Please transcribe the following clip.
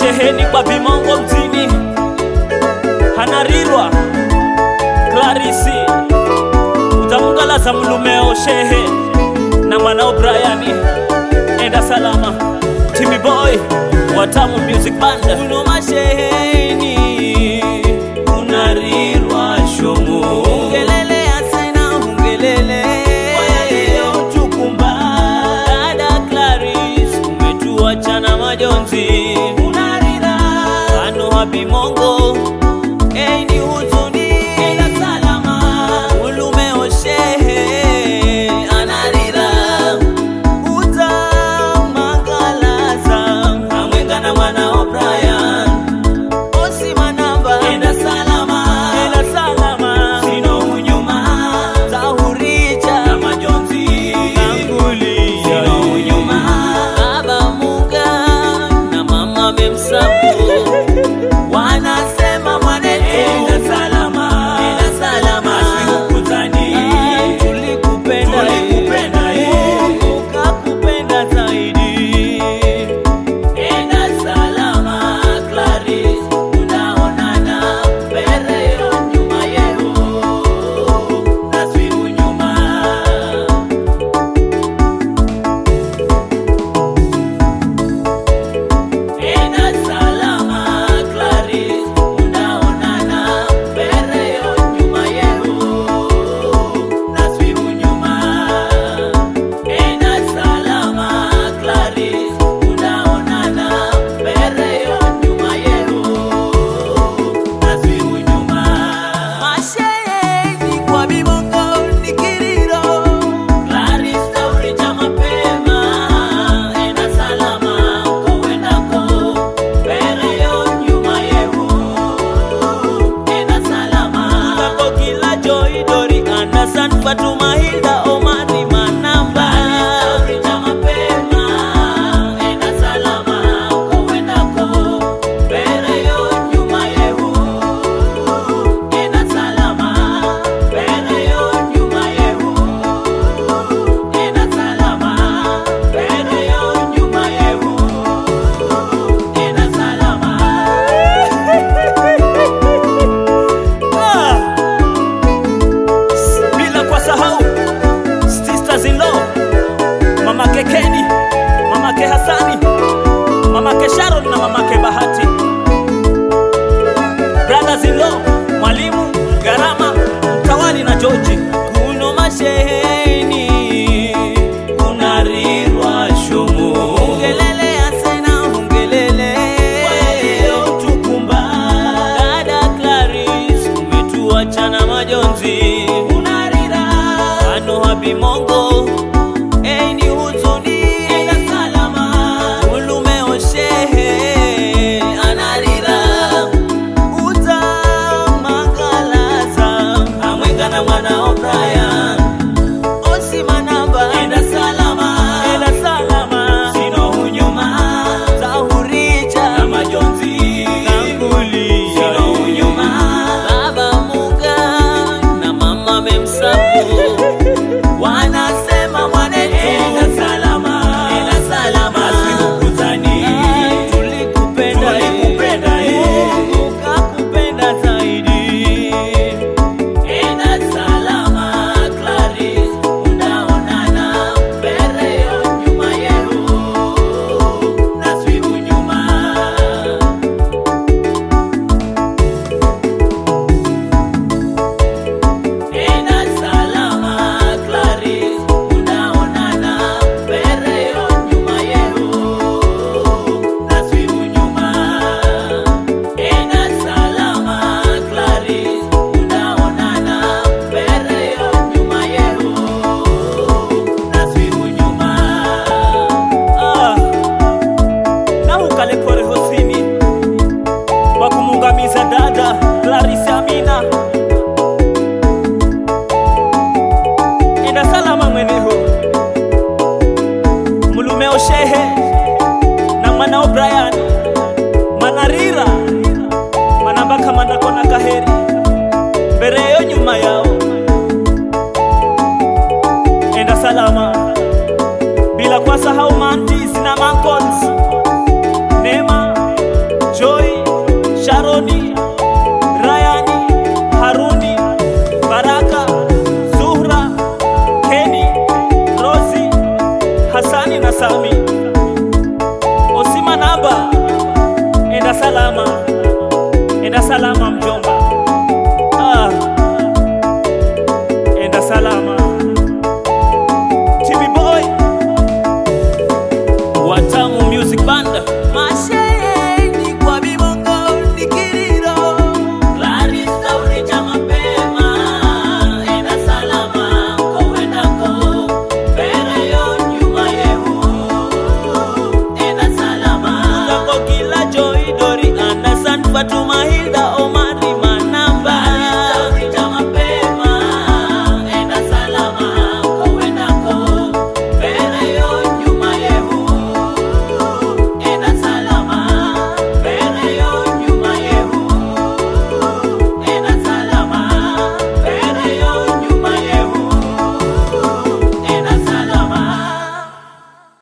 sheheni kwa Bimongo mtini hanarirwa Clarisi utamungala za mulumeo shehe na mwanao Brian enda salama Timmy Boy Watamu Music Band uno masheheni unarirwa shomo ungelele asena ungelele wayaleo tukumba dada Clarisi umetuachana majonzi unarira ano happy Mongo ni huzuni ila salama ulumeo shehe anarira utamangalaza amwenga na mwanao Brian osima namba enda salama sino unyuma zahuricha na majonzi anguli sino unyuma baba Munga na mama memsapo wanasema mwanetu enda salama asikukutani tulikupenda ukakupenda zaidi enda salama Clarisi unaonana pereo nyuma yeo nasibu nyuma enda salama Clarisi unaonana pereo nyuma yeo nasibu nyuma enda salama Clarisi unaonana pereo nyuma yeo nasibu nyuma masheheni kwa Bimongo nikiriro Clarisi tauricha mapema enda salama kowendako pereo nyuma yeo enda salama kako kila Joy Dori Anasan Fatuma Hilda Omari Manamba tauricha mapema enda salama kowendako pereo nyuma yeo enda salama pereo nyuma yeo enda salama pereo nyuma yeo enda salama bila kwa sahau sisters in law mamake Keni, mamake Hasani, mamake Sharon na mamake Bahati, brothers in law Mwalimu Garama Mtawali na George kuno masheheni unarirwa shomo ungelele asena ungelele wayaleo tukumba dada Clarisi umetuachana majonzi unarira ano happy Mongo ni huzuni enda salama ulumeo shehe anarira utamangalaza amwenga na mwana